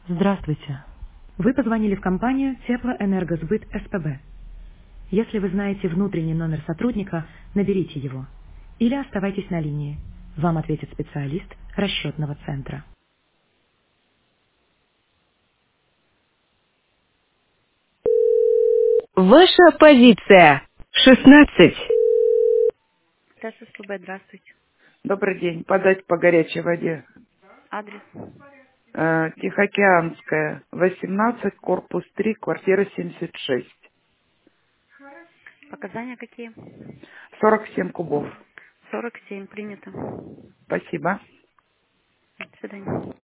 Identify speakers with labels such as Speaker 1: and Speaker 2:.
Speaker 1: Здравствуйте. Вы позвонили в компанию Теплоэнергосбыт СПБ. Если вы знаете внутренний номер сотрудника, наберите его. Или оставайтесь на линии. Вам ответит специалист расчетного центра.
Speaker 2: Ваша позиция. 16.
Speaker 3: ТЭС СПБ, здравствуйте.
Speaker 4: Добрый день. Подать по горячей воде.
Speaker 3: Адрес.
Speaker 4: Тихоокеанская, 18, корпус 3, квартира 76.
Speaker 3: Показания какие?
Speaker 4: 47 кубов.
Speaker 3: 47, принято.
Speaker 4: Спасибо.
Speaker 3: До свидания.